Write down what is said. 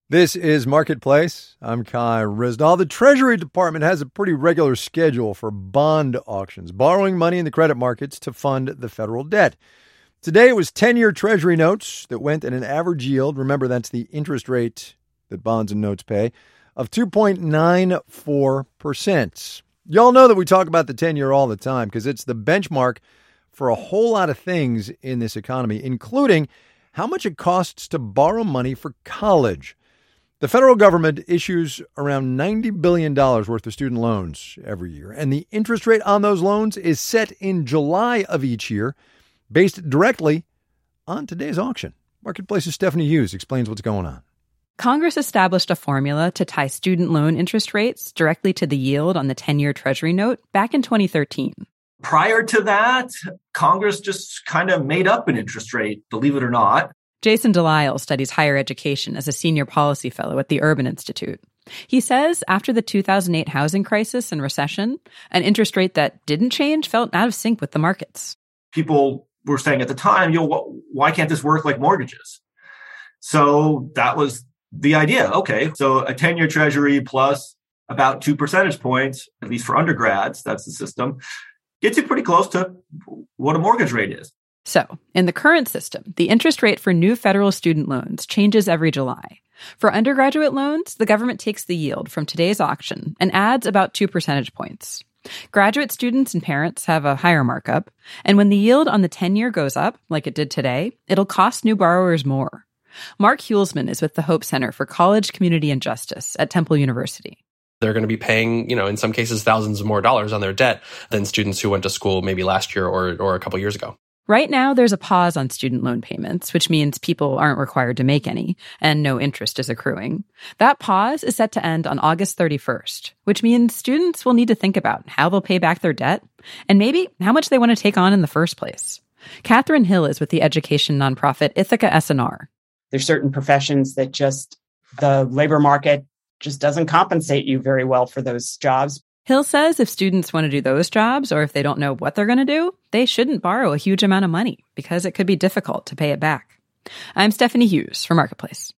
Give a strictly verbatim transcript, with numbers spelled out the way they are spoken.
This is Marketplace. I'm Kai Ryssdal. The Treasury Department has a pretty regular schedule for bond auctions, borrowing money in the credit markets to fund the federal debt. Today it was ten-year Treasury notes that went at an average yield, remember that's the interest rate that bonds and notes pay, of two point nine four percent. Y'all know that we talk about the ten-year all the time because it's the benchmark for a whole lot of things in this economy, including how much it costs to borrow money for college. The federal government issues around ninety billion dollars worth of student loans every year, and the interest rate on those loans is set in July of each year, based directly on today's auction. Marketplace's Stephanie Hughes explains what's going on. Congress established a formula to tie student loan interest rates directly to the yield on the ten-year Treasury note back in twenty thirteen. Prior to that, Congress just kind of made up an interest rate, believe it or not. Jason Delisle studies higher education as a senior policy fellow at the Urban Institute. He says after the two thousand eight housing crisis and recession, an interest rate that didn't change felt out of sync with the markets. People were saying at the time, you know, why can't this work like mortgages? So that was the idea. Okay, so a ten-year Treasury plus about two percentage points, at least for undergrads, that's the system, gets you pretty close to what a mortgage rate is. So, in the current system, the interest rate for new federal student loans changes every July. For undergraduate loans, the government takes the yield from today's auction and adds about two percentage points. Graduate students and parents have a higher markup, and when the yield on the ten-year goes up, like it did today, it'll cost new borrowers more. Mark Hulsman is with the Hope Center for College, Community, and Justice at Temple University. They're going to be paying, you know, in some cases, thousands of more dollars on their debt than students who went to school maybe last year or, or a couple years ago. Right now, there's a pause on student loan payments, which means people aren't required to make any, and no interest is accruing. That pause is set to end on August thirty-first, which means students will need to think about how they'll pay back their debt and maybe how much they want to take on in the first place. Catherine Hill is with the education nonprofit Ithaca S N R. There's certain professions that just the labor market just doesn't compensate you very well for those jobs. Hill says if students want to do those jobs or if they don't know what they're going to do, they shouldn't borrow a huge amount of money because it could be difficult to pay it back. I'm Stephanie Hughes for Marketplace.